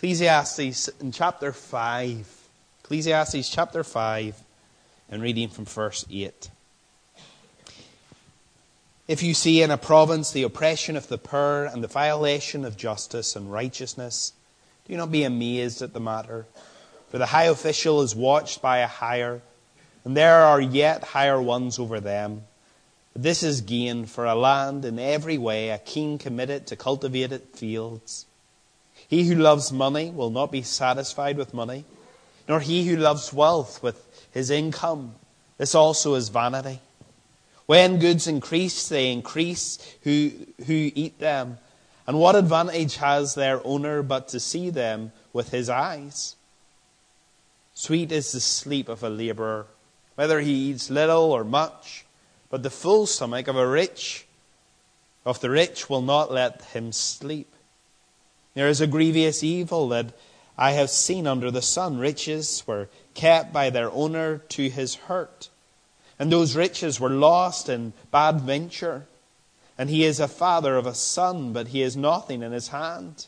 Ecclesiastes in chapter 5. Ecclesiastes chapter 5 and reading from verse 8. If you see in a province the oppression of the poor and the violation of justice and righteousness, do not be amazed at the matter. For the high official is watched by a higher, and there are yet higher ones over them. But this is gain for a land in every way, a king committed to cultivated fields. He who loves money will not be satisfied with money, nor he who loves wealth with his income. This also is vanity. When goods increase, they increase who eat them. And what advantage has their owner but to see them with his eyes? Sweet is the sleep of a labourer, whether he eats little or much, but the full stomach of the rich will not let him sleep. There is a grievous evil that I have seen under the sun. Riches were kept by their owner to his hurt, and those riches were lost in bad venture. And he is a father of a son, but he has nothing in his hand.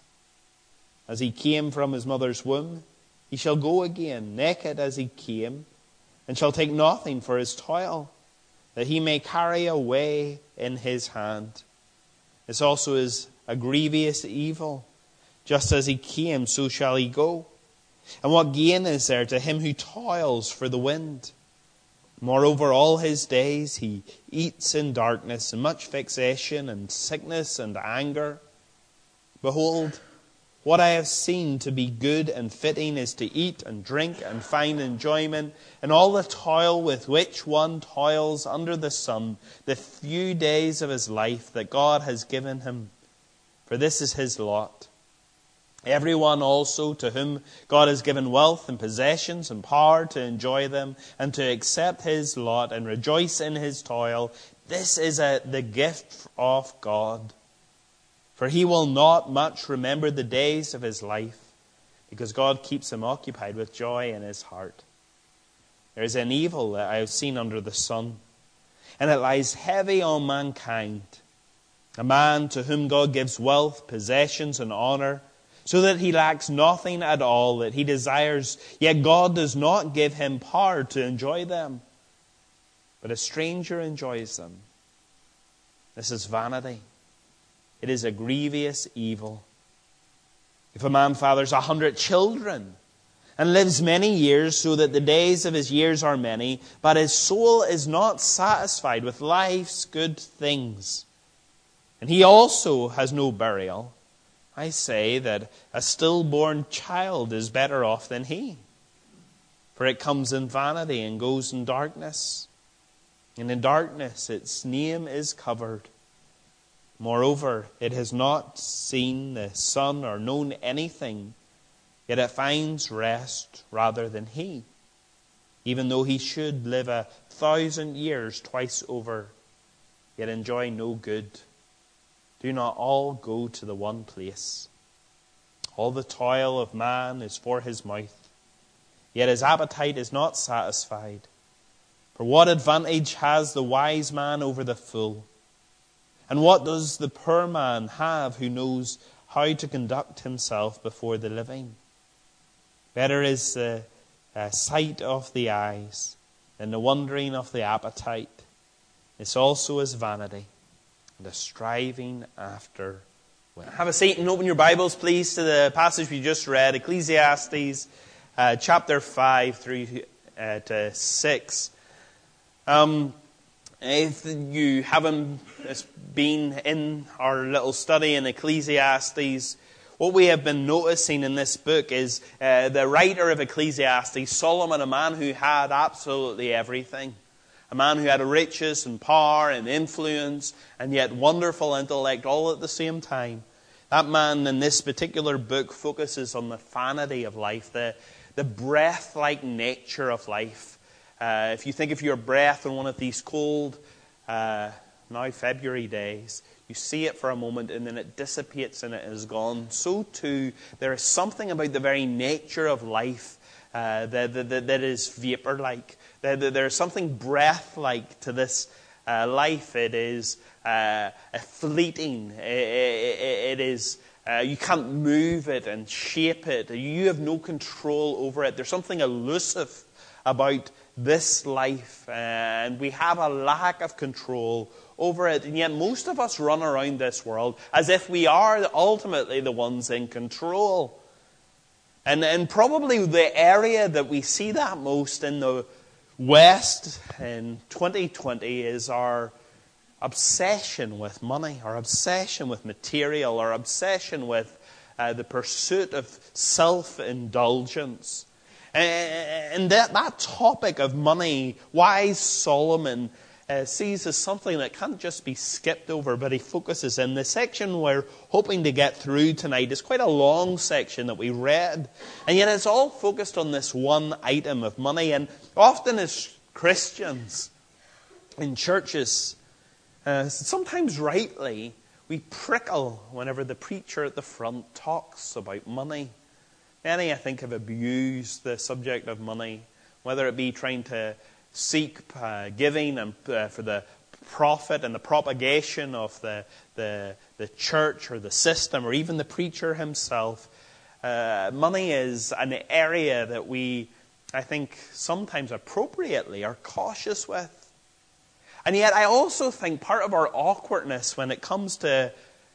As he came from his mother's womb, he shall go again, naked as he came, and shall take nothing for his toil, that he may carry away in his hand. This also is a grievous evil. Just as he came, so shall he go. And what gain is there to him who toils for the wind? Moreover, all his days he eats in darkness, and much vexation and sickness and anger. Behold, what I have seen to be good and fitting is to eat and drink and find enjoyment, and all the toil with which one toils under the sun, the few days of his life that God has given him. For this is his lot. Everyone also to whom God has given wealth and possessions and power to enjoy them and to accept his lot and rejoice in his toil, this is the gift of God. For he will not much remember the days of his life, because God keeps him occupied with joy in his heart. There is an evil that I have seen under the sun, and it lies heavy on mankind. A man to whom God gives wealth, possessions, and honor, so that he lacks nothing at all that he desires, yet God does not give him power to enjoy them, but a stranger enjoys them. This is vanity. It is a grievous evil. If a man fathers 100 children and lives many years, so that the days of his years are many, but his soul is not satisfied with life's good things, and he also has no burial, I say that a stillborn child is better off than he. For it comes in vanity and goes in darkness. And in darkness its name is covered. Moreover, it has not seen the sun or known anything, yet it finds rest rather than he, even though he should live 1,000 years twice over, yet enjoy no good. Do not all go to the one place. All the toil of man is for his mouth, yet his appetite is not satisfied. For what advantage has the wise man over the fool? And what does the poor man have who knows how to conduct himself before the living? Better is the sight of the eyes than the wandering of the appetite. This also is vanity, and a striving after wealth. Have a seat and open your Bibles, please, to the passage we just read, Ecclesiastes chapter 5 through to 6. If you haven't been in our little study in Ecclesiastes, what we have been noticing in this book is the writer of Ecclesiastes, Solomon, a man who had absolutely everything. A man who had riches and power and influence and yet wonderful intellect all at the same time. That man in this particular book focuses on the vanity of life, the breath-like nature of life. If you think of your breath on one of these cold, now February days, you see it for a moment and then it dissipates and it is gone. So too, there is something about the very nature of life that is vapor-like. There is something breath-like to this life. It is fleeting. It is You can't move it and shape it. You have no control over it. There's something elusive about this life, and we have a lack of control over it. And yet most of us run around this world as if we are ultimately the ones in control. And probably the area that we see that most in the West in 2020 is our obsession with money, our obsession with material, our obsession with the pursuit of self-indulgence. And that topic of money, wise Solomon sees as something that can't just be skipped over, but he focuses in. The section we're hoping to get through tonight is quite a long section that we read, and yet it's all focused on this one item of money. And often as Christians in churches, sometimes rightly, we prickle whenever the preacher at the front talks about money. Many, I think, have abused the subject of money, whether it be trying to seek giving and for the profit and the propagation of the church or the system or even the preacher himself. Money is an area that we, I think, sometimes appropriately are cautious with. And yet I also think part of our awkwardness when it comes to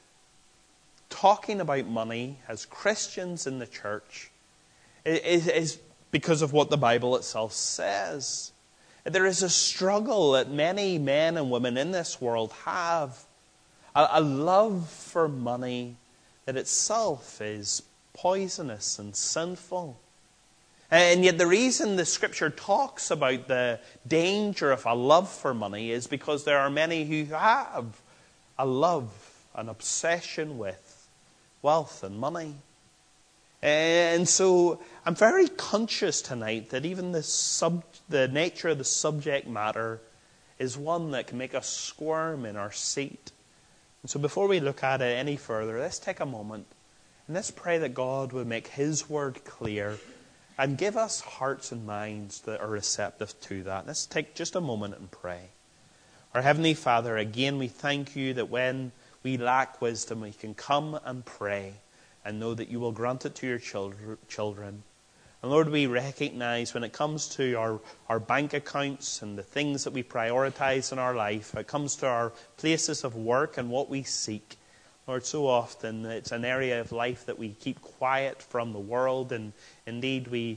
talking about money as Christians in the church is because of what the Bible itself says. There is a struggle that many men and women in this world have, a love for money that itself is poisonous and sinful. And yet the reason the Scripture talks about the danger of a love for money is because there are many who have a love, an obsession with wealth and money. And so I'm very conscious tonight that even the nature of the subject matter is one that can make us squirm in our seat. And so before we look at it any further, let's take a moment and let's pray that God would make His word clear and give us hearts and minds that are receptive to that. Let's take just a moment and pray. Our Heavenly Father, again we thank you that when we lack wisdom, we can come and pray and know that you will grant it to your children. And Lord, we recognize when it comes to our bank accounts and the things that we prioritize in our life, when it comes to our places of work and what we seek, Lord, so often it's an area of life that we keep quiet from the world, and indeed we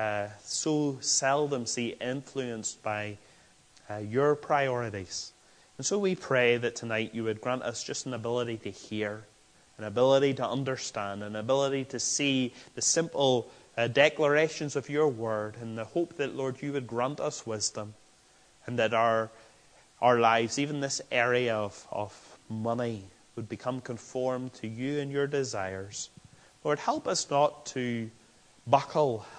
so seldom see influenced by your priorities. And so we pray that tonight you would grant us just an ability to hear, an ability to understand, an ability to see the simple declarations of your word, and the hope that, Lord, you would grant us wisdom, and that our lives, even this area of money, would become conformed to you and your desires. Lord, help us not to buckle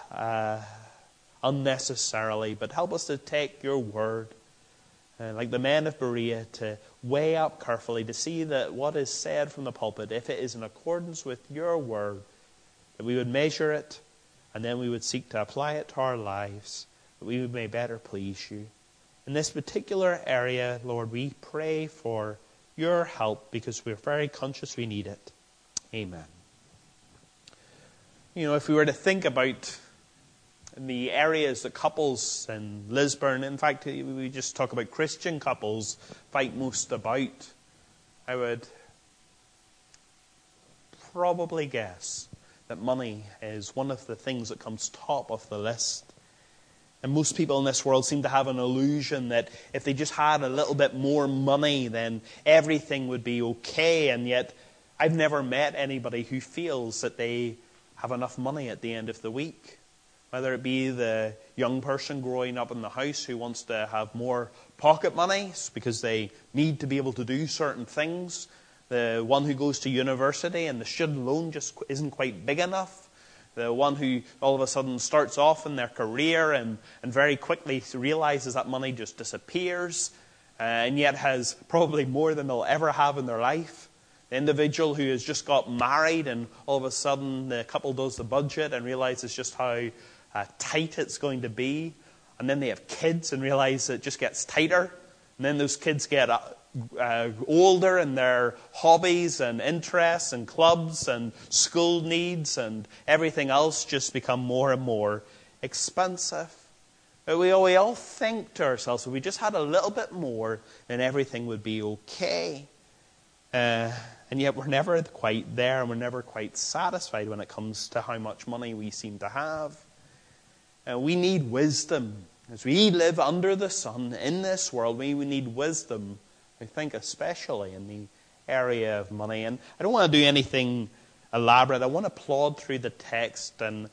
unnecessarily, but help us to take your word, like the men of Berea, to weigh up carefully, to see that what is said from the pulpit, if it is in accordance with your word, that we would measure it, and then we would seek to apply it to our lives, that we may better please you. In this particular area, Lord, we pray for your help because we're very conscious we need it. Amen. You know, if we were to think about the areas that couples in Lisburn, in fact, we just talk about Christian couples, fight most about, I would probably guess that money is one of the things that comes top of the list. And most people in this world seem to have an illusion that if they just had a little bit more money, then everything would be okay. And yet, I've never met anybody who feels that they have enough money at the end of the week. Whether it be the young person growing up in the house who wants to have more pocket money because they need to be able to do certain things. The one who goes to university and the student loan just isn't quite big enough. The one who all of a sudden starts off in their career and very quickly realizes that money just disappears and yet has probably more than they'll ever have in their life. The individual who has just got married and all of a sudden the couple does the budget and realizes just how tight it's going to be. And then they have kids and realize it just gets tighter. And then those kids get older in their hobbies and interests and clubs and school needs and everything else just become more and more expensive. We all think to ourselves, if we just had a little bit more, then everything would be okay. And yet we're never quite there, and we're never quite satisfied when it comes to how much money we seem to have. We need wisdom. As we live under the sun in this world, we need wisdom, I think, especially in the area of money. And I don't want to do anything elaborate. I want to plod through the text and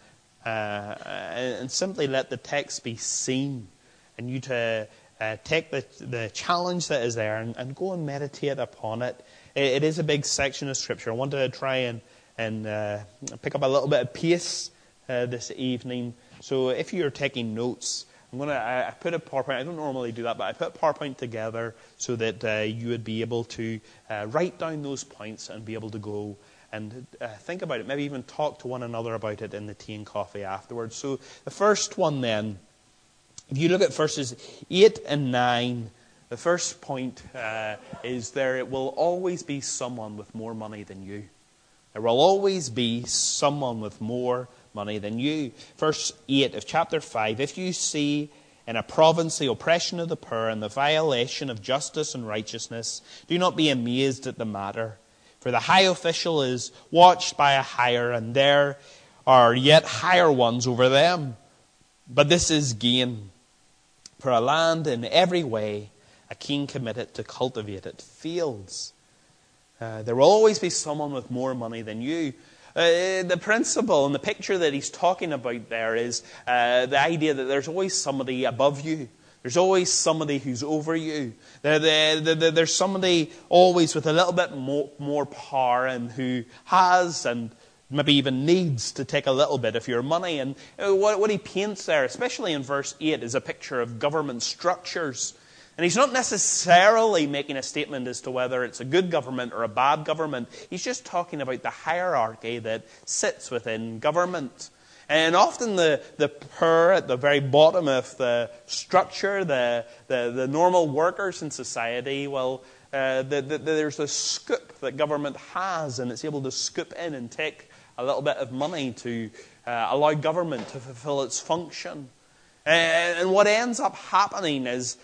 simply let the text be seen, and you to take the challenge that is there and go and meditate upon it. It is a big section of Scripture. I want to try and pick up a little bit of pace this evening. So if you're taking notes, I put a PowerPoint. I don't normally do that, but I put a PowerPoint together so that you would be able to write down those points and be able to go and think about it. Maybe even talk to one another about it in the tea and coffee afterwards. So the first one then, if you look at verses 8 and 9, the first point is there will always be someone with more money than you. There will always be someone with more money than you. Verse 8 of chapter 5, if you see in a province the oppression of the poor and the violation of justice and righteousness, do not be amazed at the matter. For the high official is watched by a higher, and there are yet higher ones over them. But this is gain. For a land in every way, a king committed to cultivate it fails. There will always be someone with more money than you. The principle and the picture that he's talking about there is the idea that there's always somebody above you. There's always somebody who's over you. There's somebody always with a little bit more power and who has and maybe even needs to take a little bit of your money. And what he paints there, especially in verse 8, is a picture of government structures. And he's not necessarily making a statement as to whether it's a good government or a bad government. He's just talking about the hierarchy that sits within government. And often the poor at the very bottom of the structure, the normal workers in society, there's a scoop that government has, and it's able to scoop in and take a little bit of money to allow government to fulfill its function. And what ends up happening is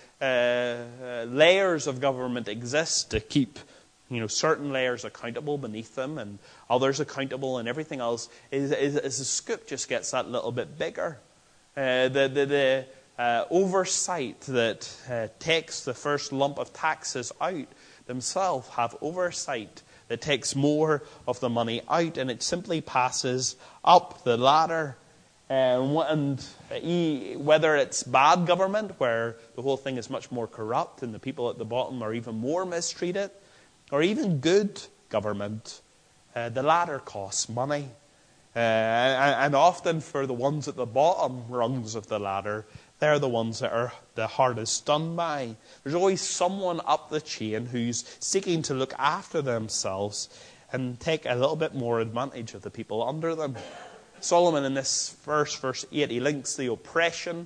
layers of government exist to keep certain layers accountable beneath them and others accountable, and everything else is the scoop just gets that little bit bigger. The oversight that takes the first lump of taxes out themselves have oversight that takes more of the money out, and it simply passes up the ladder. And whether it's bad government, where the whole thing is much more corrupt and the people at the bottom are even more mistreated, or even good government, the latter costs money. And often for the ones at the bottom rungs of the ladder, they're the ones that are the hardest done by. There's always someone up the chain who's seeking to look after themselves and take a little bit more advantage of the people under them. Solomon in this verse 8, he links the oppression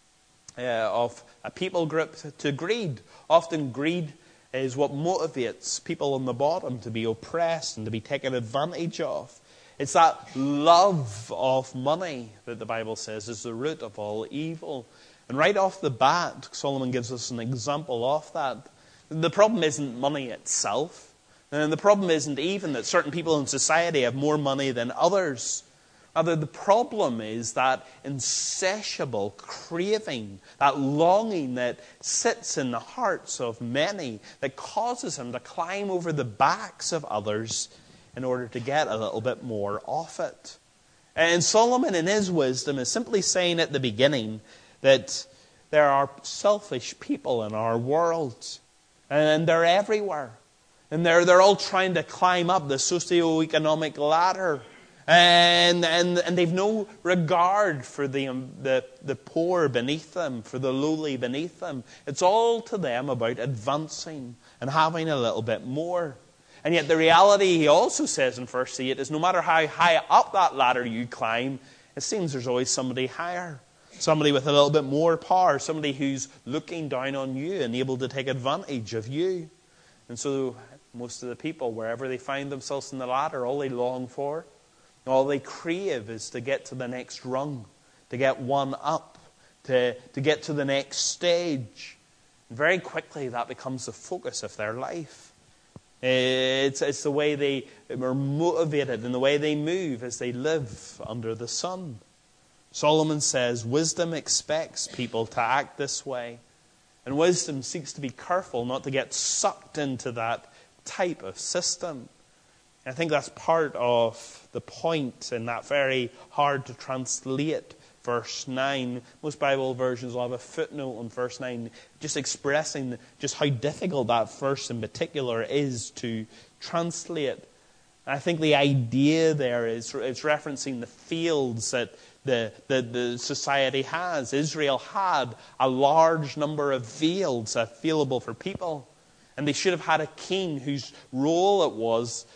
of a people group to greed. Often greed is what motivates people on the bottom to be oppressed and to be taken advantage of. It's that love of money that the Bible says is the root of all evil. And right off the bat, Solomon gives us an example of that. The problem isn't money itself. And the problem isn't even that certain people in society have more money than others. Rather, the problem is that insatiable craving, that longing that sits in the hearts of many, that causes them to climb over the backs of others in order to get a little bit more of it. And Solomon, in his wisdom, is simply saying at the beginning that there are selfish people in our world, and they're everywhere. And they're all trying to climb up the socioeconomic ladder. And they've no regard for the poor beneath them, for the lowly beneath them. It's all to them about advancing and having a little bit more. And yet the reality, he also says in verse 8, is no matter how high up that ladder you climb, it seems there's always somebody higher. Somebody with a little bit more power. Somebody who's looking down on you and able to take advantage of you. And so most of the people, wherever they find themselves in the ladder, all they long for, all they crave is to get to the next rung, to get one up, to get to the next stage. And very quickly that becomes the focus of their life. It's the way they are motivated and the way they move as they live under the sun. Solomon says wisdom expects people to act this way. And wisdom seeks to be careful not to get sucked into that type of system. And I think that's part of the point in that very hard to translate verse 9. Most Bible versions will have a footnote on verse 9 just expressing just how difficult that verse in particular is to translate. And I think the idea there is it's referencing the fields that the society has. Israel had a large number of fields available for people. And they should have had a king whose role it was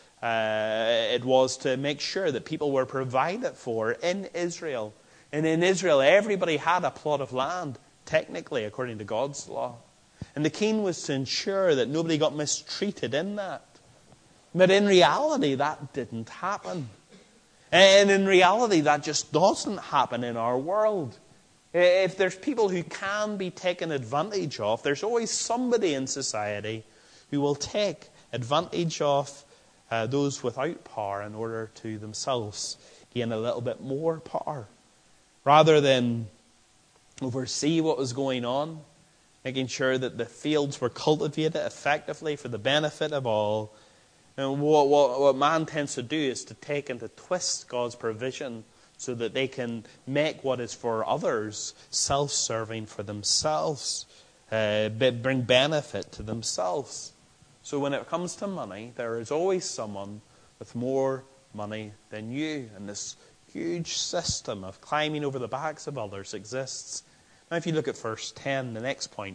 to make sure that people were provided for in Israel. And in Israel, everybody had a plot of land, technically, according to God's law. And the king was to ensure that nobody got mistreated in that. But in reality, that didn't happen. And in reality, that just doesn't happen in our world. If there's people who can be taken advantage of, there's always somebody in society who will take advantage of those without power in order to themselves gain a little bit more power. Rather than oversee what was going on, making sure that the fields were cultivated effectively for the benefit of all. And what man tends to do is to take and to twist God's provision so that they can make what is for others self-serving for themselves, bring benefit to themselves. So when it comes to money, there is always someone with more money than you. And this huge system of climbing over the backs of others exists. Now if you look at verse 10, the next point.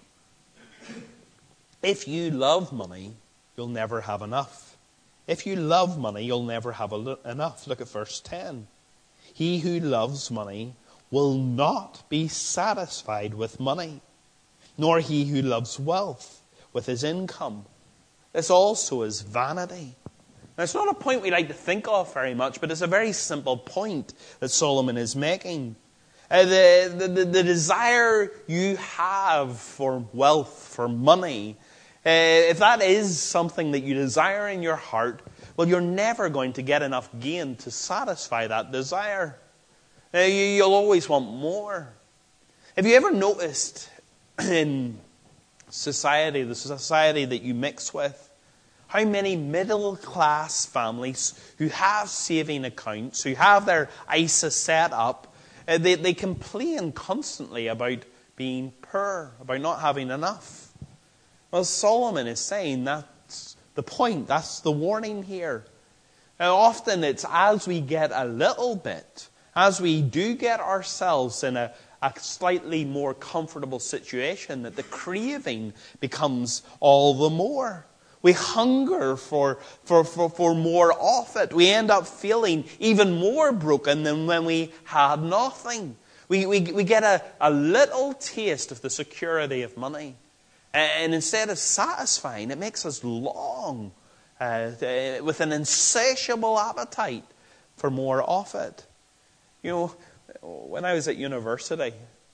If you love money, you'll never have enough. If you love money, you'll never have enough. Look at verse 10. He who loves money will not be satisfied with money, nor he who loves wealth with his income. This also is vanity. Now, it's not a point we like to think of very much, but it's a very simple point that Solomon is making. The desire you have for wealth, for money, if that is something that you desire in your heart, well, you're never going to get enough gain to satisfy that desire. You'll always want more. Have you ever noticed in society, the society that you mix with, how many middle-class families who have saving accounts, who have their ISA set up, they complain constantly about being poor, about not having enough? Well, Solomon is saying that's the point, that's the warning here. Now, often it's as we get a little bit, as we do get ourselves in a slightly more comfortable situation, that the craving becomes all the more. We hunger for more of it. We end up feeling even more broken than when we had nothing. We get a little taste of the security of money. And instead of satisfying, it makes us long with an insatiable appetite for more of it. You know, when I was at university,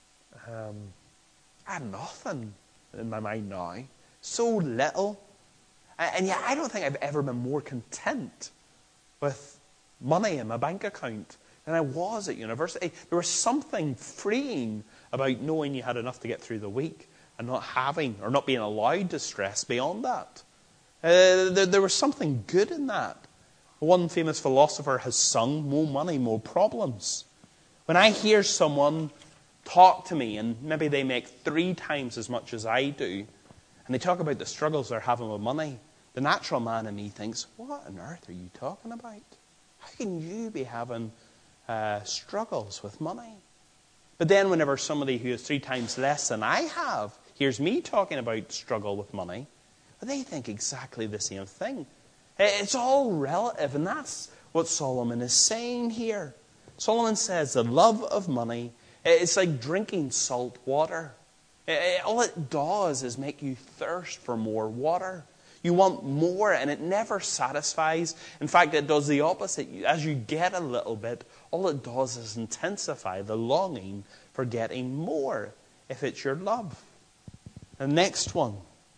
I had nothing in my mind now. So little. And yet I don't think I've ever been more content with money in my bank account than I was at university. There was something freeing about knowing you had enough to get through the week and not having or not being allowed to stress beyond that. There was something good in that. One famous philosopher has sung, more money, more problems. When I hear someone talk to me and maybe they make 3 times as much as I do, and they talk about the struggles they're having with money, the natural man in me thinks, what on earth are you talking about? How can you be having struggles with money? But then whenever somebody who has 3 times less than I have hears me talking about struggle with money, they think exactly the same thing. It's all relative, and that's what Solomon is saying here. Solomon says the love of money, it's like drinking salt water. All it does is make you thirst for more water. You want more, and it never satisfies. In fact, it does the opposite. As you get a little bit, all it does is intensify the longing for getting more, if it's your love. The next one,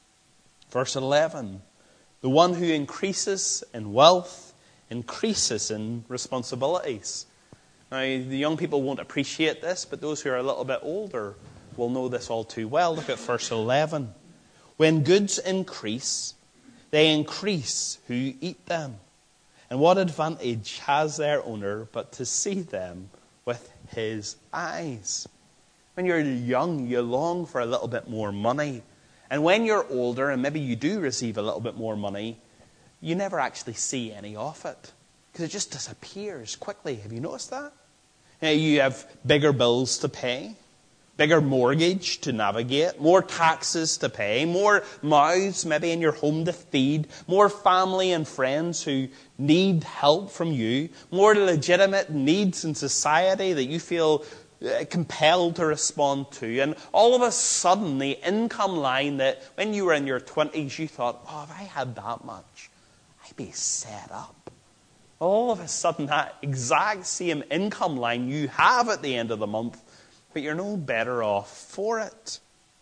verse 11. The one who increases in wealth increases in responsibilities. Now, the young people won't appreciate this, but those who are a little bit older will know this all too well. Look at verse 11. When goods increase, they increase who eat them. And what advantage has their owner but to see them with his eyes? When you're young, you long for a little bit more money. And when you're older, and maybe you do receive a little bit more money, you never actually see any of it, because it just disappears quickly. Have you noticed that? You have bigger bills to pay, bigger mortgage to navigate, more taxes to pay, more mouths maybe in your home to feed, more family and friends who need help from you, more legitimate needs in society that you feel compelled to respond to. And all of a sudden, the income line that when you were in your 20s, you thought, oh, if I had that much, I'd be set up. All of a sudden, that exact same income line you have at the end of the month, but you're no better off for it.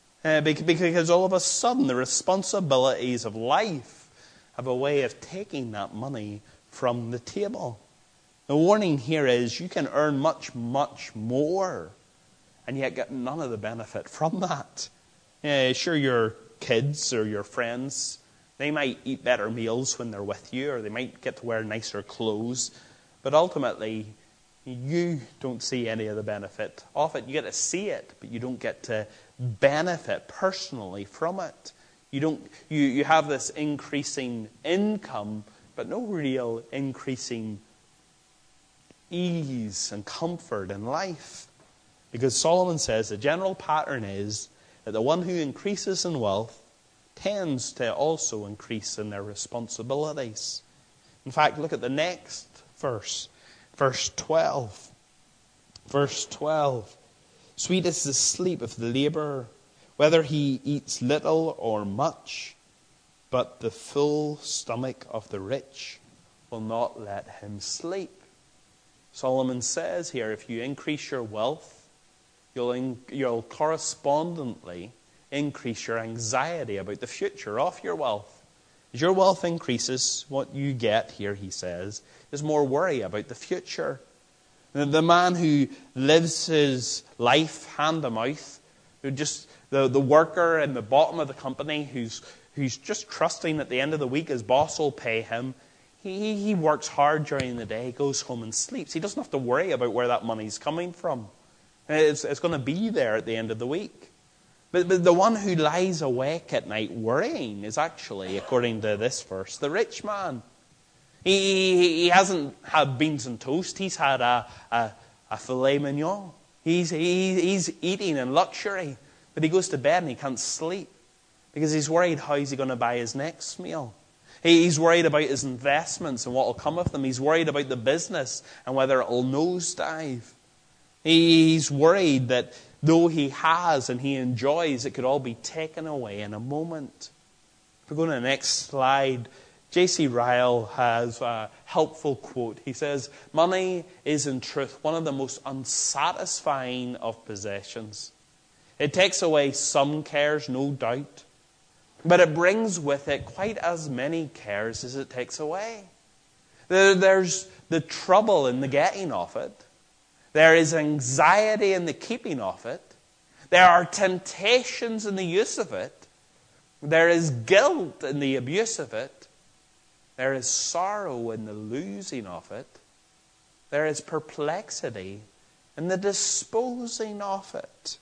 Because all of a sudden, the responsibilities of life have a way of taking that money from the table. The warning here is you can earn much, much more and yet get none of the benefit from that. Sure, your kids or your friends, they might eat better meals when they're with you, or they might get to wear nicer clothes. But ultimately, you don't see any of the benefit of it. You get to see it, but you don't get to benefit personally from it. You have this increasing income, but no real increasing ease and comfort in life. Because Solomon says the general pattern is that the one who increases in wealth tends to also increase in their responsibilities. In fact, look at the next verse. Verse 12. Verse 12. Sweet is the sleep of the laborer, whether he eats little or much, but the full stomach of the rich will not let him sleep. Solomon says here, if you increase your wealth, you'll correspondingly increase your anxiety about the future of your wealth. As your wealth increases, what you get here, he says, is more worry about the future. The man who lives his life hand to mouth, who just the worker in the bottom of the company who's just trusting at the end of the week his boss will pay him. He works hard during the day, goes home and sleeps. He doesn't have to worry about where that money's coming from. It's going to be there at the end of the week. But the one who lies awake at night worrying is actually, according to this verse, the rich man. He hasn't had beans and toast. He's had a filet mignon. He's eating in luxury. But he goes to bed and he can't sleep because he's worried how is he going to buy his next meal. He's worried about his investments and what will come of them. He's worried about the business and whether it will nosedive. He's worried that though he has and he enjoys, it could all be taken away in a moment. If we go to the next slide, J.C. Ryle has a helpful quote. He says, money is in truth one of the most unsatisfying of possessions. It takes away some cares, no doubt, but it brings with it quite as many cares as it takes away. There's the trouble in the getting of it. There is anxiety in the keeping of it. There are temptations in the use of it. There is guilt in the abuse of it. There is sorrow in the losing of it. There is perplexity in the disposing of it.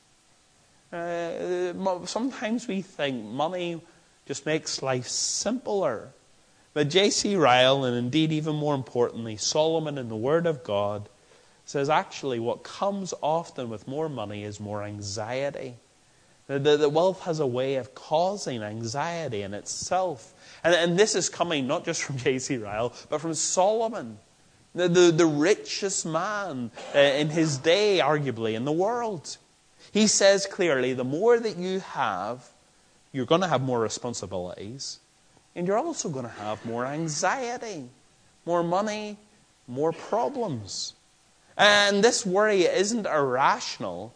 Sometimes we think money just makes life simpler. But J.C. Ryle, and indeed even more importantly, Solomon in the Word of God, says actually what comes often with more money is more anxiety. The wealth has a way of causing anxiety in itself. And this is coming not just from J.C. Ryle, but from Solomon, the richest man in his day, arguably, in the world. He says clearly, the more that you have, you're going to have more responsibilities. And you're also going to have more anxiety, more money, more problems. And this worry isn't irrational.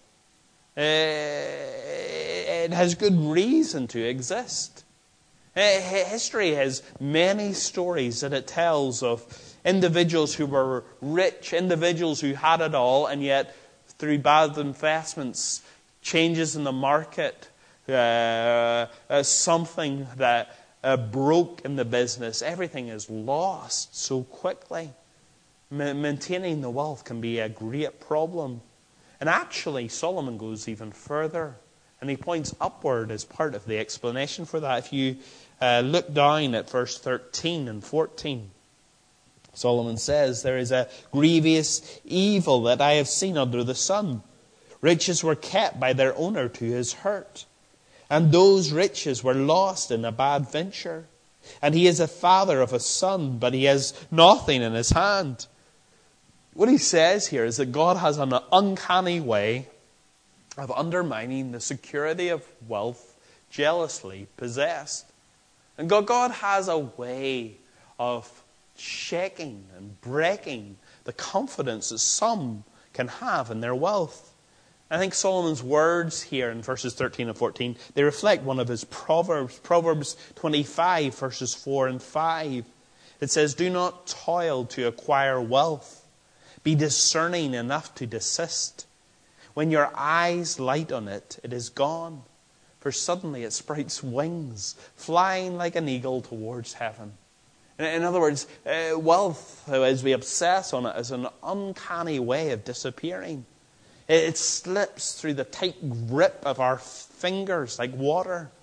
It has good reason to exist. History has many stories that it tells of individuals who were rich, individuals who had it all, and yet through bad investments, changes in the market, something that broke in the business, everything is lost so quickly. Maintaining the wealth can be a great problem. And actually, Solomon goes even further. And he points upward as part of the explanation for that. If you look down at verse 13 and 14, Solomon says, "There is a grievous evil that I have seen under the sun. Riches were kept by their owner to his hurt. And those riches were lost in a bad venture. And he is a father of a son, but he has nothing in his hand." What he says here is that God has an uncanny way of undermining the security of wealth jealously possessed. And God has a way of shaking and breaking the confidence that some can have in their wealth. I think Solomon's words here in verses 13 and 14, they reflect one of his Proverbs. Proverbs 25, verses 4 and 5. It says, "Do not toil to acquire wealth. Be discerning enough to desist. When your eyes light on it, it is gone. For suddenly it sprouts wings, flying like an eagle towards heaven." In other words, wealth, as we obsess on it, is an uncanny way of disappearing. It slips through the tight grip of our fingers like water.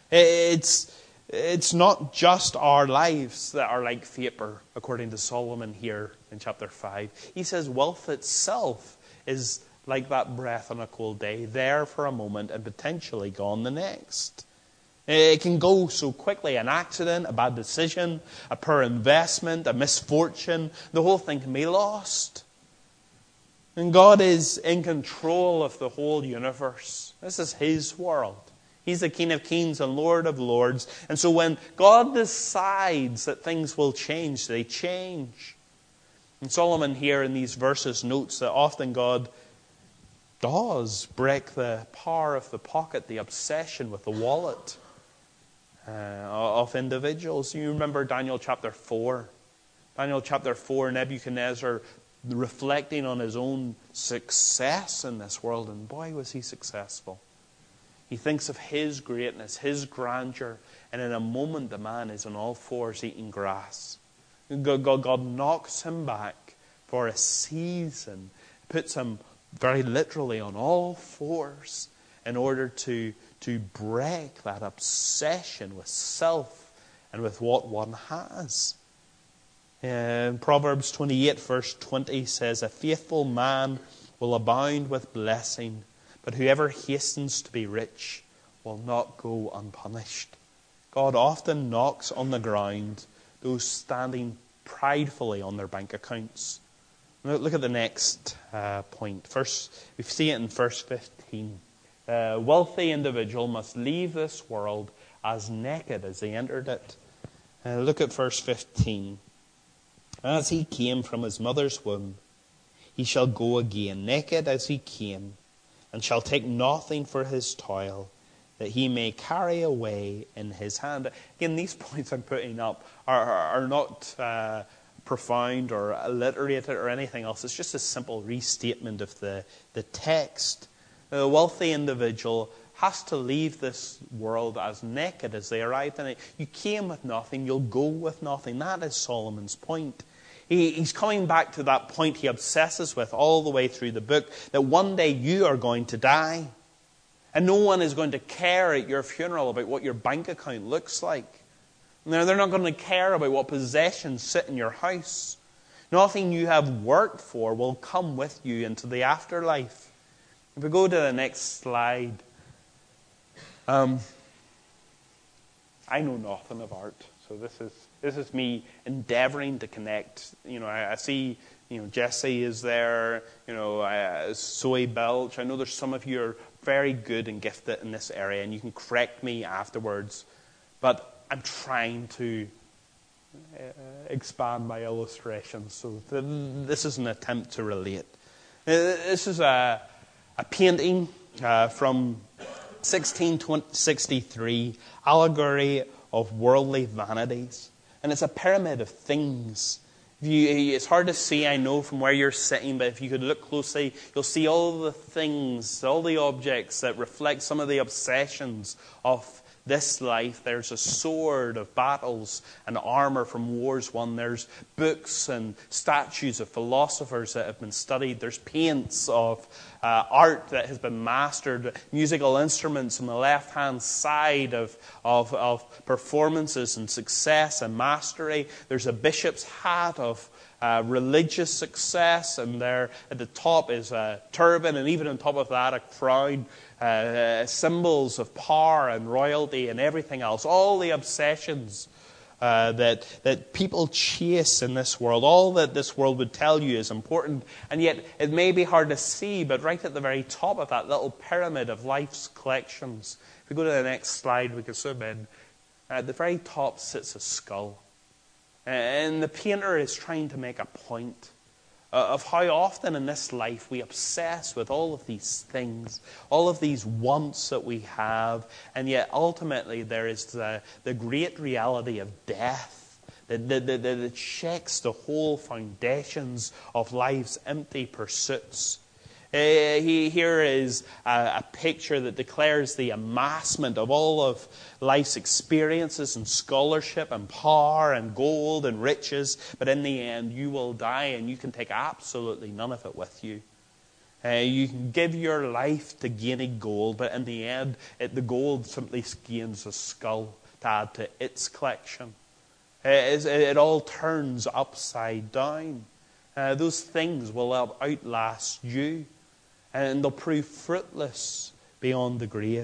It's not just our lives that are like vapor, according to Solomon here in chapter 5. He says wealth itself is like that breath on a cold day, there for a moment and potentially gone the next. It can go so quickly. An accident, a bad decision, a poor investment, a misfortune, the whole thing can be lost. And God is in control of the whole universe. This is His world. He's the King of Kings and Lord of Lords. And so when God decides that things will change, they change. And Solomon here in these verses notes that often God does break the power of the pocket, the obsession with the wallet of individuals. You remember Daniel chapter 4. Daniel chapter 4, Nebuchadnezzar reflecting on his own success in this world. And boy, was he successful. He thinks of his greatness, his grandeur, and in a moment the man is on all fours eating grass. God knocks him back for a season, puts him very literally on all fours in order to break that obsession with self and with what one has. Proverbs 28 verse 20 says, "A faithful man will abound with blessing, but whoever hastens to be rich will not go unpunished." God often knocks on the ground those standing pridefully on their bank accounts. Look at the next point. First, we see it in verse 15. A wealthy individual must leave this world as naked as they entered it. Look at verse 15. "As he came from his mother's womb, he shall go again, naked as he came, and shall take nothing for his toil, that he may carry away in his hand." Again, these points I'm putting up are not profound or alliterated or anything else. It's just a simple restatement of the text. The wealthy individual has to leave this world as naked as they arrived in it. You came with nothing, you'll go with nothing. That is Solomon's point. He's coming back to that point he obsesses with all the way through the book, that one day you are going to die. And no one is going to care at your funeral about what your bank account looks like. They're not going to care about what possessions sit in your house. Nothing you have worked for will come with you into the afterlife. If we go to the next slide. I know nothing of art, so this is me endeavouring to connect. I see, Jesse is there. Zoe Belch. I know there's some of you are very good and gifted in this area, and you can correct me afterwards. But I'm trying to expand my illustrations, so this is an attempt to relate. This is a painting from 1663, Allegory of Worldly Vanities. And it's a pyramid of things. It's hard to see, I know, from where you're sitting, but if you could look closely, you'll see all the things, all the objects that reflect some of the obsessions of this life. There's a sword of battles and armor from wars won. There's books and statues of philosophers that have been studied. There's paints of art that has been mastered. Musical instruments on the left-hand side of performances and success and mastery. There's a bishop's hat of religious success, and there at the top is a turban, and even on top of that a crown. Symbols of power and royalty and everything else. All the obsessions that people chase in this world. All that this world would tell you is important. And yet it may be hard to see, but right at the very top of that little pyramid of life's collections, if we go to the next slide, we can zoom in. At the very top sits a skull. And the painter is trying to make a point of how often in this life we obsess with all of these things, all of these wants that we have, and yet ultimately there is the great reality of death that shakes the whole foundations of life's empty pursuits. Here is a picture that declares the amassment of all of life's experiences and scholarship and power and gold and riches. But in the end, you will die and you can take absolutely none of it with you. You can give your life to gaining gold, but in the end, the gold simply gains a skull to add to its collection. It all turns upside down. Those things will outlast you, and they'll prove fruitless beyond the grave.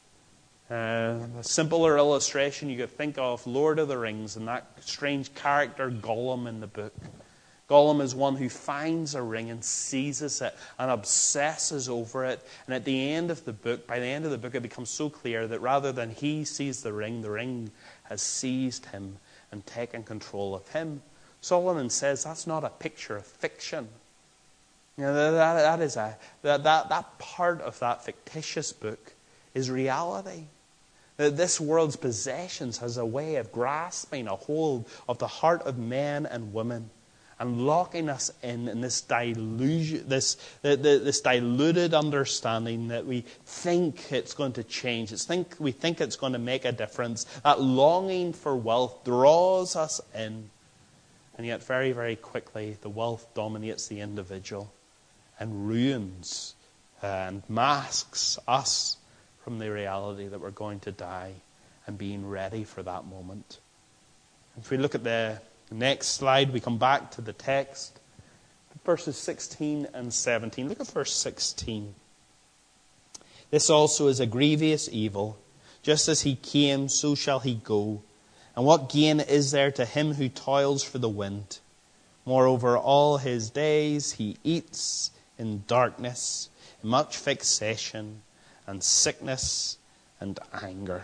A simpler illustration you could think of, Lord of the Rings, and that strange character Gollum in the book. Gollum is one who finds a ring and seizes it and obsesses over it. And at the end of the book, by the end of the book, it becomes so clear that rather than he sees the ring has seized him and taken control of him. Solomon says that's not a picture of fiction. You know, that part of that fictitious book is reality. That this world's possessions has a way of grasping a hold of the heart of men and women and locking us in this delusion, this diluted understanding that we think it's going to change. We think it's going to make a difference. That longing for wealth draws us in. And yet very, very quickly, the wealth dominates the individual and ruins and masks us from the reality that we're going to die and being ready for that moment. If we look at the next slide, we come back to the text. Verses 16 and 17. Look at verse 16. This also is a grievous evil. Just as he came, so shall he go. And what gain is there to him who toils for the wind? Moreover, all his days he eats in darkness, in much vexation and sickness and anger.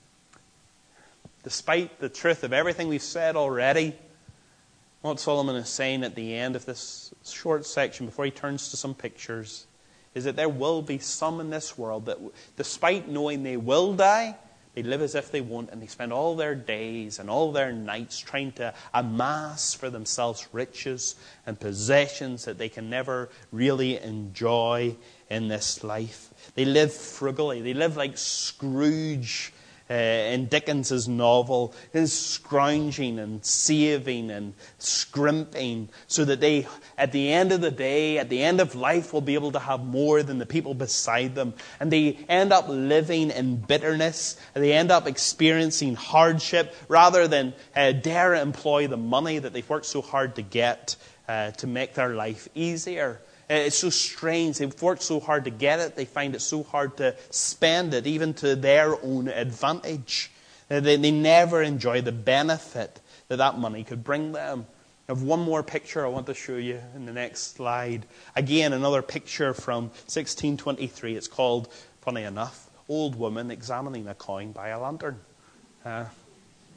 Despite the truth of everything we've said already, what Solomon is saying at the end of this short section, before he turns to some pictures, is that there will be some in this world that, despite knowing they will die, they live as if they won't, and they spend all their days and all their nights trying to amass for themselves riches and possessions that they can never really enjoy in this life. They live frugally. They live like Scrooge in Dickens's novel, is scrounging and saving and scrimping so that they, at the end of the day, at the end of life, will be able to have more than the people beside them. And they end up living in bitterness. And they end up experiencing hardship rather than dare employ the money that they've worked so hard to get to make their life easier. It's so strange. They've worked so hard to get it. They find it so hard to spend it, even to their own advantage. They never enjoy the benefit that money could bring them. I have one more picture I want to show you in the next slide. Again, another picture from 1623. It's called, funny enough, Old Woman Examining a Coin by a Lantern.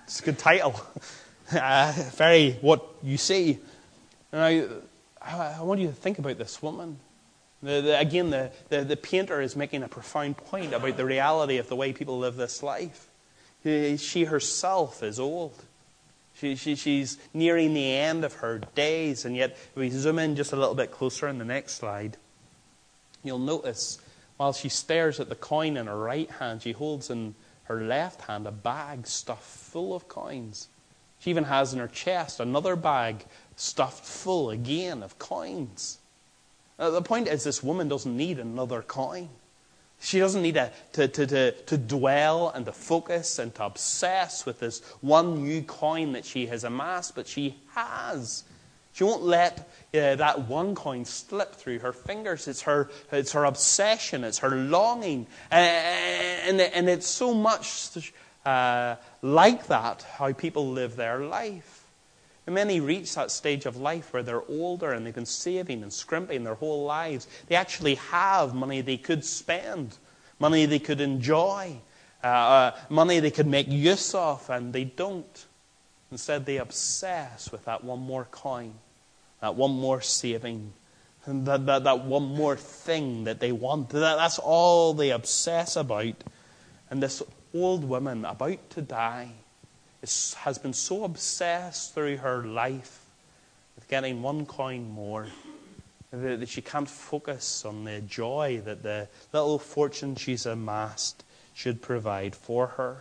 It's a good title. Very what you see. And I want you to think about this woman. Again, the painter is making a profound point about the reality of the way people live this life. She herself is old. She's nearing the end of her days, and yet if we zoom in just a little bit closer in the next slide, you'll notice while she stares at the coin in her right hand, she holds in her left hand a bag stuffed full of coins. She even has in her chest another bag stuffed full again of coins. The point is, this woman doesn't need another coin. She doesn't need to dwell and to focus and to obsess with this one new coin that she has amassed, but she has. She won't let that one coin slip through her fingers. It's her obsession. It's her longing. And it's so much like that, how people live their life. And many reach that stage of life where they're older and they've been saving and scrimping their whole lives. They actually have money they could spend, money they could enjoy, money they could make use of, and they don't. Instead, they obsess with that one more coin, that one more saving, and that one more thing that they want. That's all they obsess about. And this old woman about to die has been so obsessed through her life with getting one coin more that she can't focus on the joy that the little fortune she's amassed should provide for her.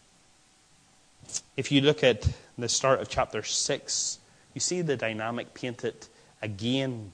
If you look at the start of chapter 6, you see the dynamic painted again.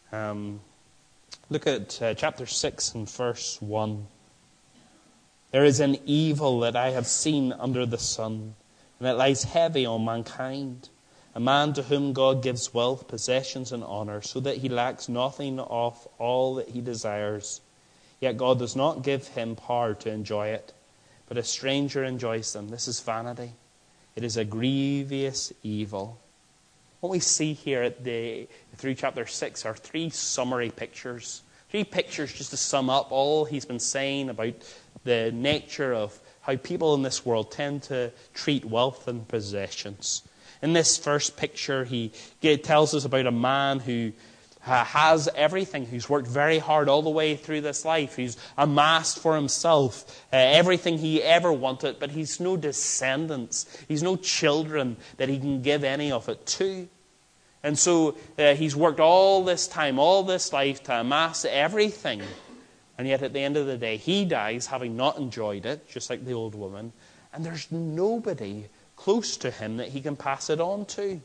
Look at chapter 6 and verse 1. There is an evil that I have seen under the sun, and it lies heavy on mankind. A man to whom God gives wealth, possessions, and honor, so that he lacks nothing of all that he desires. Yet God does not give him power to enjoy it, but a stranger enjoys them. This is vanity. It is a grievous evil. What we see here through chapter 6 are three summary pictures. Three pictures just to sum up all he's been saying about the nature of how people in this world tend to treat wealth and possessions. In this first picture, he tells us about a man who has everything, who's worked very hard all the way through this life, who's amassed for himself everything he ever wanted, but he's no descendants, he's no children that he can give any of it to. And so he's worked all this time, all this life to amass everything. And yet at the end of the day, he dies having not enjoyed it, just like the old woman. And there's nobody close to him that he can pass it on to.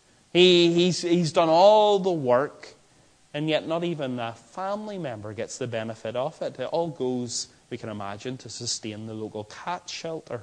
He's done all the work, and yet not even a family member gets the benefit of it. It all goes, we can imagine, to sustain the local cat shelter.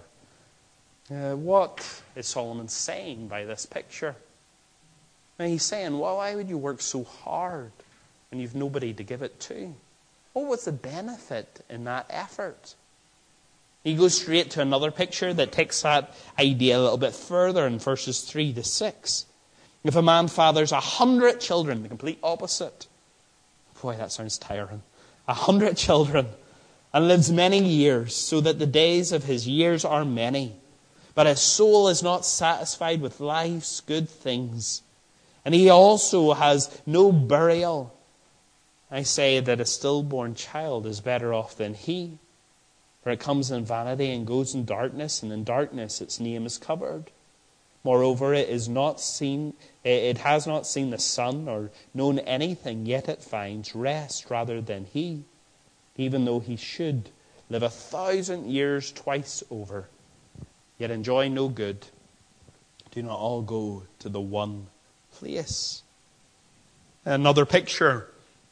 What is Solomon saying by this picture? Now he's saying, well, why would you work so hard when you've nobody to give it to? What was the benefit in that effort? He goes straight to another picture that takes that idea a little bit further in verses 3 to 6. If a man fathers 100 children, the complete opposite. Boy, that sounds tiring. 100 children, and lives many years, so that the days of his years are many. But his soul is not satisfied with life's good things. And he also has no burial. I say that a stillborn child is better off than he. For it comes in vanity and goes in darkness, and in darkness its name is covered. Moreover, it has not seen the sun or known anything, yet it finds rest rather than he, even though he should live 1,000 years twice over, yet enjoy no good. Do not all go to the one place. Another picture,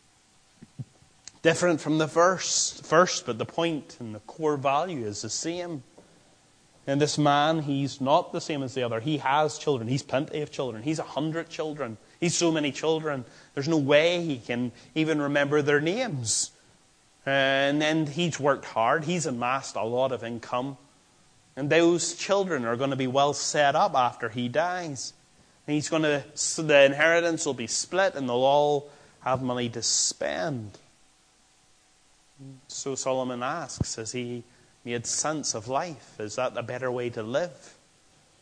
different from the first, but the point and the core value is the same. And this man, he's not the same as the other. He has children. He's plenty of children. He's 100 children. He's so many children. There's no way he can even remember their names. And then he's worked hard. He's amassed a lot of income. And those children are going to be well set up after he dies. And the inheritance will be split and they'll all have money to spend. So Solomon asks, has he made sense of life? Is that a better way to live?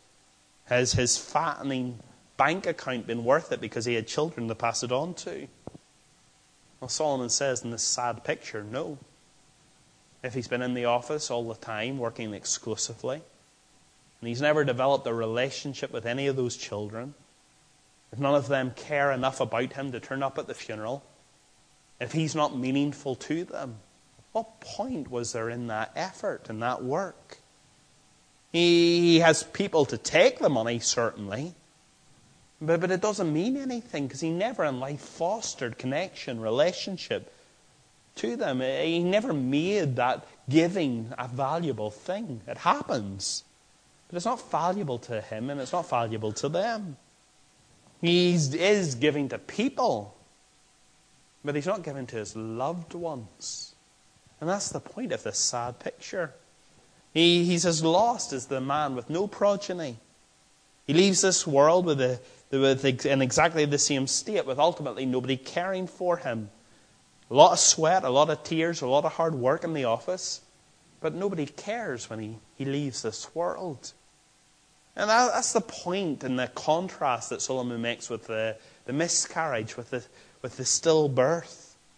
Has his fattening bank account been worth it because he had children to pass it on to? Well, Solomon says in this sad picture, no. If he's been in the office all the time, working exclusively, and he's never developed a relationship with any of those children, if none of them care enough about him to turn up at the funeral, if he's not meaningful to them, what point was there in that effort and that work? He has people to take the money, certainly, but it doesn't mean anything because he never in life fostered connection, relationship to them. He never made that giving a valuable thing. It happens, but it's not valuable to him and it's not valuable to them. He is giving to people, but he's not giving to his loved ones. And that's the point of this sad picture. He's as lost as the man with no progeny. He leaves this world in exactly the same state, with ultimately nobody caring for him. A lot of sweat, a lot of tears, a lot of hard work in the office, but nobody cares when he leaves this world. And that's the point and the contrast that Solomon makes with the miscarriage, with the stillbirth.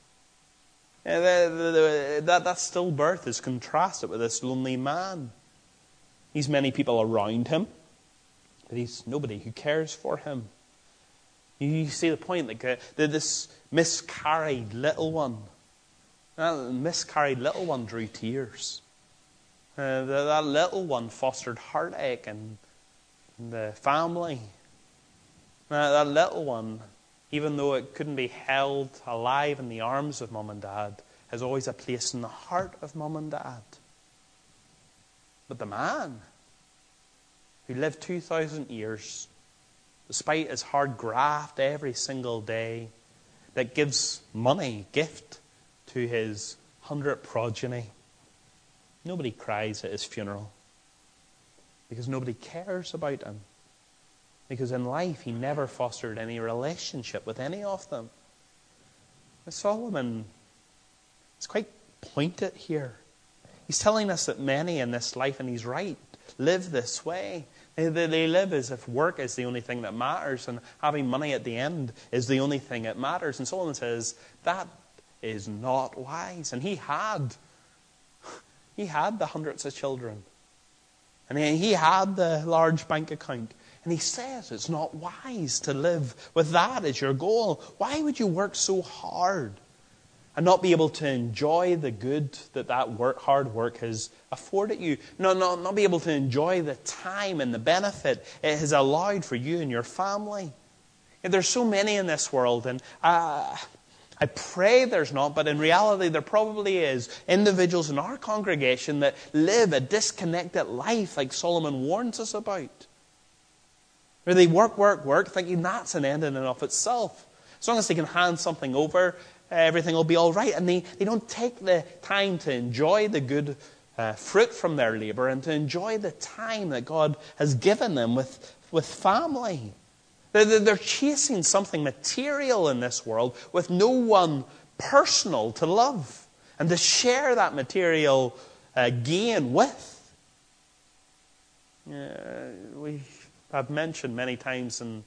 That stillbirth is contrasted with this lonely man. He's many people around him, but he's nobody who cares for him. You see the point, like this miscarried little one. That miscarried little one drew tears. That little one fostered heartache in the family. That little one, even though it couldn't be held alive in the arms of Mum and Dad, has always a place in the heart of Mum and Dad. But the man who lived 2,000 years, despite his hard graft every single day, that gives money, gift to his 100 progeny, nobody cries at his funeral because nobody cares about him. Because in life, he never fostered any relationship with any of them. But Solomon is quite pointed here. He's telling us that many in this life, and he's right, live this way. They live as if work is the only thing that matters, and having money at the end is the only thing that matters. And Solomon says, that is not wise. And he had the hundreds of children. And he had the large bank account. And he says it's not wise to live with that as your goal. Why would you work so hard and not be able to enjoy the good that hard work has afforded you? Not be able to enjoy the time and the benefit it has allowed for you and your family. And there's so many in this world, and I pray there's not, but in reality there probably is individuals in our congregation that live a disconnected life like Solomon warns us about. Where they work, thinking that's an end in and of itself. As long as they can hand something over, everything will be all right. And they don't take the time to enjoy the good fruit from their labor and to enjoy the time that God has given them with family. They're chasing something material in this world with no one personal to love and to share that material gain with. I've mentioned many times in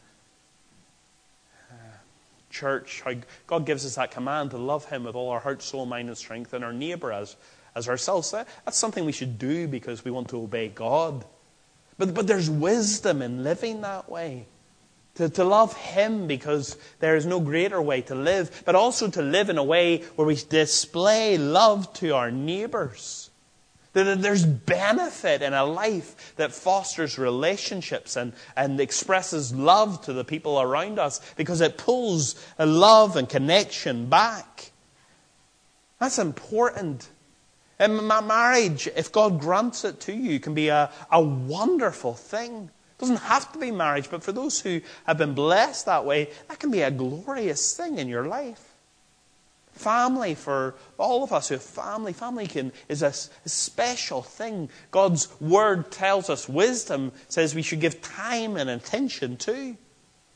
church how God gives us that command to love Him with all our heart, soul, mind, and strength, and our neighbour as ourselves. That's something we should do because we want to obey God. But there's wisdom in living that way. To love Him because there is no greater way to live, but also to live in a way where we display love to our neighbours. There's benefit in a life that fosters relationships and expresses love to the people around us because it pulls a love and connection back. That's important. And marriage, if God grants it to you, can be a wonderful thing. It doesn't have to be marriage, but for those who have been blessed that way, that can be a glorious thing in your life. Family, for all of us who have family is a special thing. God's Word tells us, wisdom says we should give time and attention to.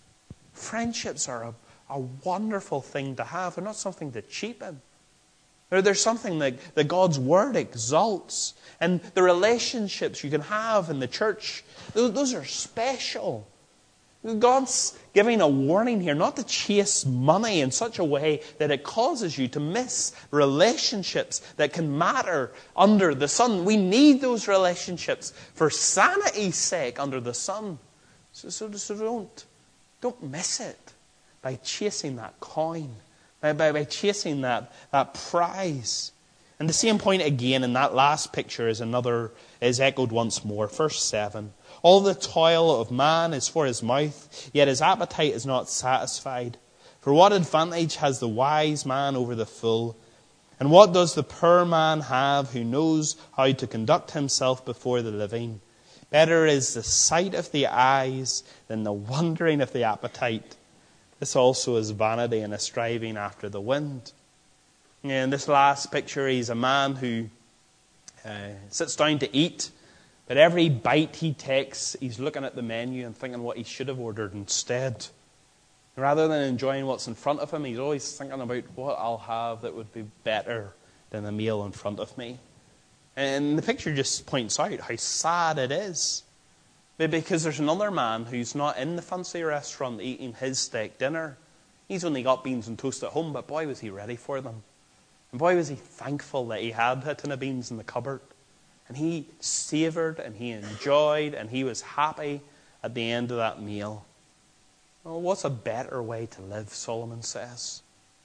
Friendships are a wonderful thing to have. They're not something to cheapen. There's something that God's Word exalts. And the relationships you can have in the church, those are special. God's giving a warning here not to chase money in such a way that it causes you to miss relationships that can matter under the sun. We need those relationships for sanity's sake under the sun. So don't miss it by chasing that coin, by chasing that prize. And the same point again in that last picture is echoed once more. Verse 7. All the toil of man is for his mouth, yet his appetite is not satisfied. For what advantage has the wise man over the fool? And what does the poor man have who knows how to conduct himself before the living? Better is the sight of the eyes than the wandering of the appetite. This also is vanity and a striving after the wind. In this last picture, he's a man who sits down to eat. But every bite he takes, he's looking at the menu and thinking what he should have ordered instead. Rather than enjoying what's in front of him, he's always thinking about what I'll have that would be better than the meal in front of me. And the picture just points out how sad it is. Because there's another man who's not in the fancy restaurant eating his steak dinner. He's only got beans and toast at home, but boy was he ready for them. And boy was he thankful that he had a tin of beans in the cupboard. And he savoured and he enjoyed and he was happy at the end of that meal. Well, what's a better way to live, Solomon says?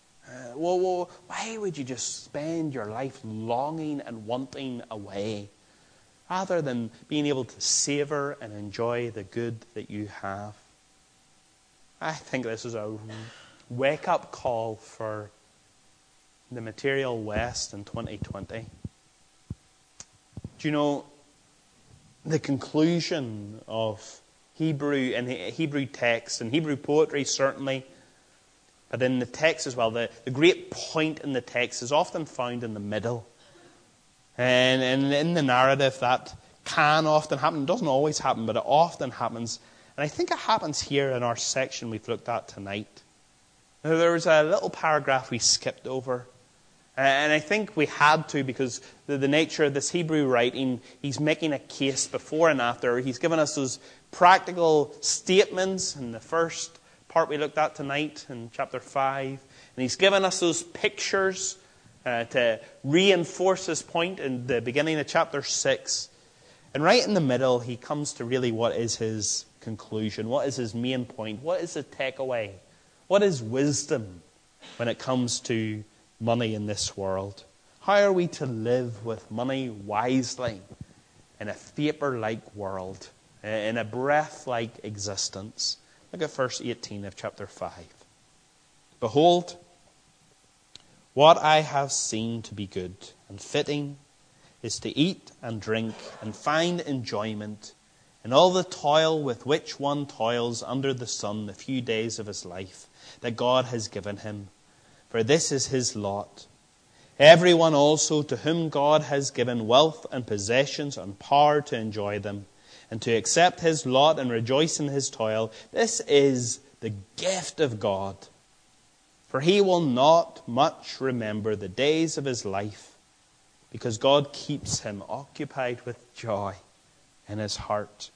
Why would you just spend your life longing and wanting away rather than being able to savour and enjoy the good that you have? I think this is a wake-up call for the material West in 2020. Do you know, the conclusion of Hebrew text, and Hebrew poetry certainly, but in the text as well, the great point in the text is often found in the middle. And in the narrative that can often happen. It doesn't always happen, but it often happens. And I think it happens here in our section we've looked at tonight. Now, there was a little paragraph we skipped over. And I think we had to because the nature of this Hebrew writing, he's making a case before and after. He's given us those practical statements in the first part we looked at tonight in chapter 5. And he's given us those pictures to reinforce his point in the beginning of chapter 6. And right in the middle, he comes to really what is his conclusion. What is his main point? What is the takeaway? What is wisdom when it comes to money in this world? How are we to live with money wisely in a vapor-like world, in a breath-like existence? Look at verse 18 of chapter 5. Behold, what I have seen to be good and fitting is to eat and drink and find enjoyment in all the toil with which one toils under the sun the few days of his life that God has given him. For this is his lot. Everyone also to whom God has given wealth and possessions and power to enjoy them, and to accept his lot and rejoice in his toil, this is the gift of God. For he will not much remember the days of his life, because God keeps him occupied with joy in his heart.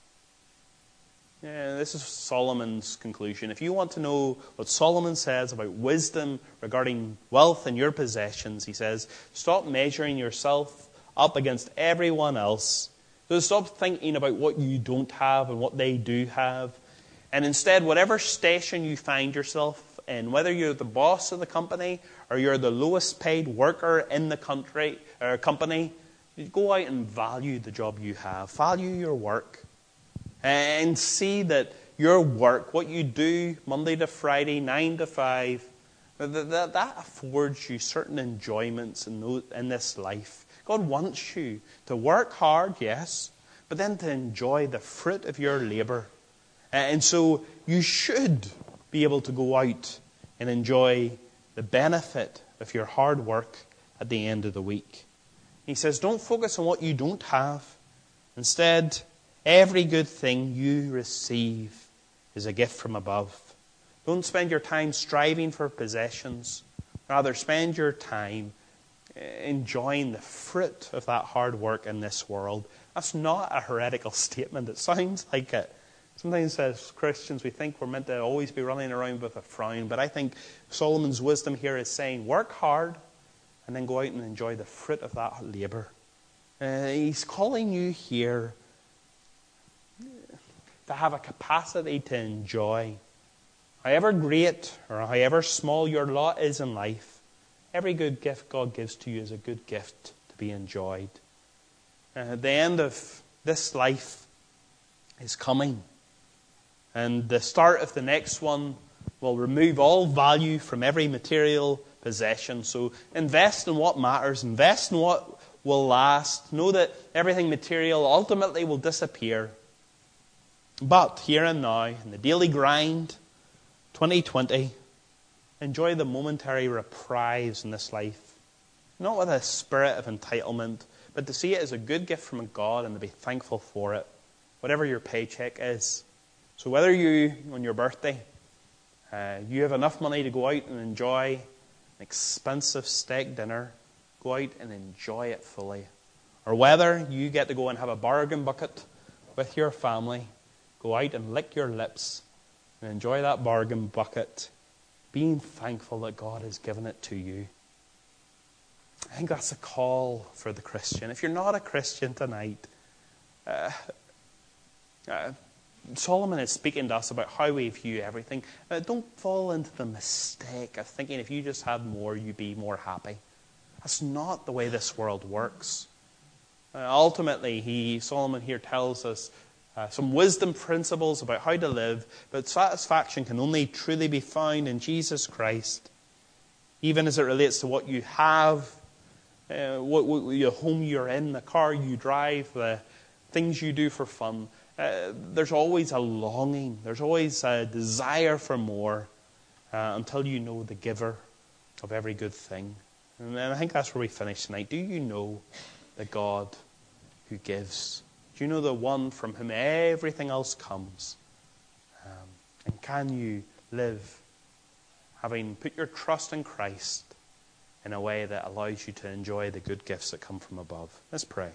Yeah, this is Solomon's conclusion. If you want to know what Solomon says about wisdom regarding wealth and your possessions, he says, stop measuring yourself up against everyone else. So stop thinking about what you don't have and what they do have. And instead, whatever station you find yourself in, whether you're the boss of the company or you're the lowest paid worker in the company, you go out and value the job you have. Value your work. And see that your work, what you do Monday to Friday, 9 to 5, that affords you certain enjoyments in this life. God wants you to work hard, yes, but then to enjoy the fruit of your labour. And so you should be able to go out and enjoy the benefit of your hard work at the end of the week. He says, don't focus on what you don't have. Instead, every good thing you receive is a gift from above. Don't spend your time striving for possessions. Rather, spend your time enjoying the fruit of that hard work in this world. That's not a heretical statement. It sounds like it. Sometimes as Christians we think we're meant to always be running around with a frown, but I think Solomon's wisdom here is saying work hard and then go out and enjoy the fruit of that labour. He's calling you here to have a capacity to enjoy. However great or however small your lot is in life, every good gift God gives to you is a good gift to be enjoyed. The end of this life is coming. And the start of the next one will remove all value from every material possession. So invest in what matters. Invest in what will last. Know that everything material ultimately will disappear. But here and now, in the daily grind, 2020, enjoy the momentary reprieves in this life. Not with a spirit of entitlement, but to see it as a good gift from God and to be thankful for it, whatever your paycheck is. So whether you, on your birthday, you have enough money to go out and enjoy an expensive steak dinner, go out and enjoy it fully. Or whether you get to go and have a bargain bucket with your family, go out and lick your lips and enjoy that bargain bucket, being thankful that God has given it to you. I think that's a call for the Christian. If you're not a Christian tonight, Solomon is speaking to us about how we view everything. Don't fall into the mistake of thinking if you just had more, you'd be more happy. That's not the way this world works. Ultimately, Solomon here tells us some wisdom principles about how to live, but satisfaction can only truly be found in Jesus Christ, even as it relates to what you have, what home you're in, the car you drive, the things you do for fun. There's always a longing, there's always a desire for more until you know the giver of every good thing. And I think that's where we finish tonight. Do you know the God who gives? Do you know the one from whom everything else comes? And can you live having put your trust in Christ in a way that allows you to enjoy the good gifts that come from above? Let's pray.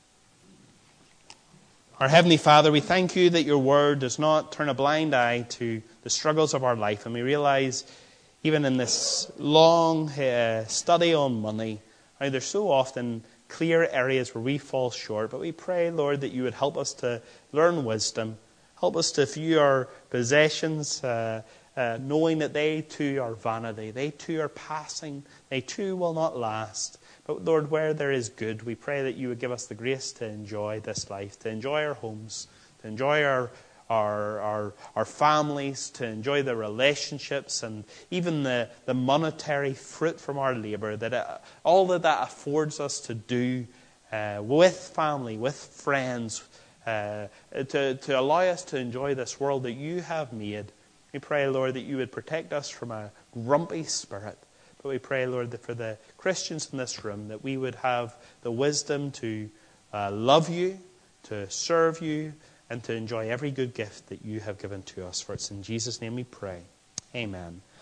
Our Heavenly Father, we thank you that your word does not turn a blind eye to the struggles of our life. And we realize, even in this long study on money, how there's so often clear areas where we fall short. But we pray, Lord, that you would help us to learn wisdom. Help us to view our possessions, knowing that they too are vanity. They too are passing. They too will not last. But Lord, where there is good, we pray that you would give us the grace to enjoy this life, to enjoy our homes, to enjoy our families, to enjoy the relationships and even the monetary fruit from our labour, that all that affords us to do with family, with friends, to allow us to enjoy this world that you have made. We pray, Lord, that you would protect us from a grumpy spirit. But we pray, Lord, that for the Christians in this room, that we would have the wisdom to love you, to serve you, and to enjoy every good gift that you have given to us. For it's in Jesus' name we pray. Amen.